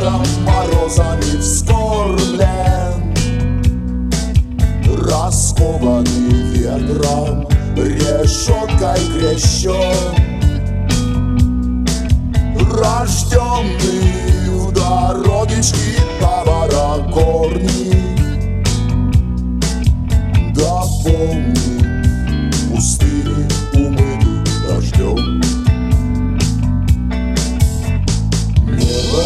снегом, морозами вскормлен, раскованный ветром, решеткой крещен, рожденный в дорогичке товара корни. Да помни, пустыни умыты дождем. Небо,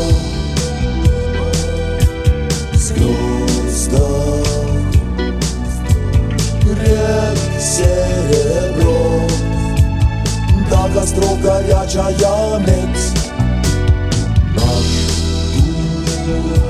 звезда, рек серебро, до костров горячая медь. Наш дух,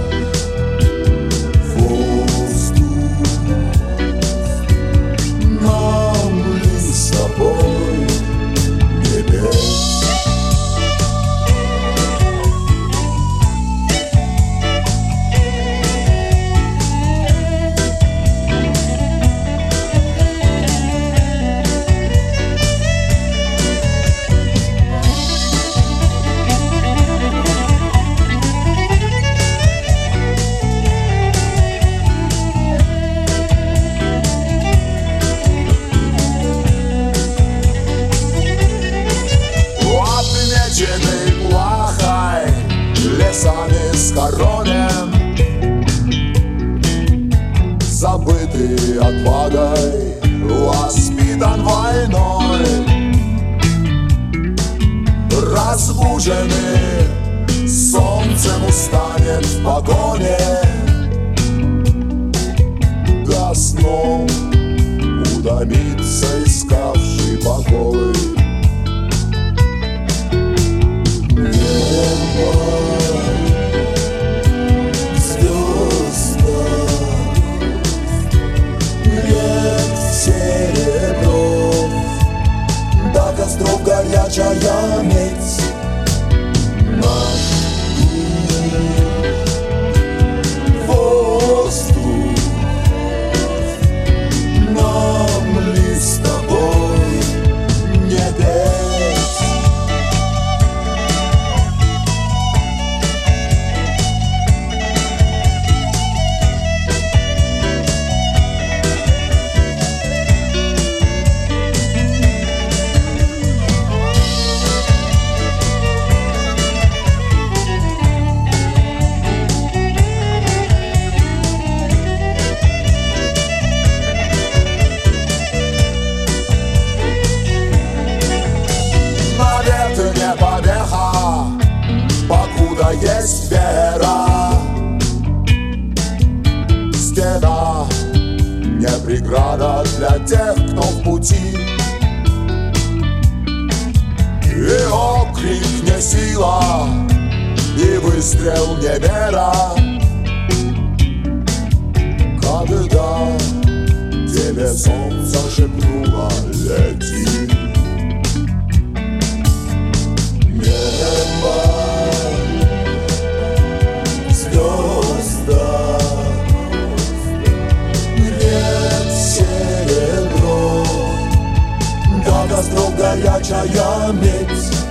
плахой, лесами схоронен, забытый отвагой, воспитан войной, разбуженный солнцем устанет в погоне, до снов утомится искавший покой. Звезда, рек серебро, до костров горячая медь. Наш воздух, нам ли с тобой не петь? Не помеха, покуда есть вера. Стена не преграда для тех, кто в пути. И окрик не сила, и выстрел не вера. Когда тебе солнце шепнуло лети. Небо, звезда, рек серебро, до костров горячая медь.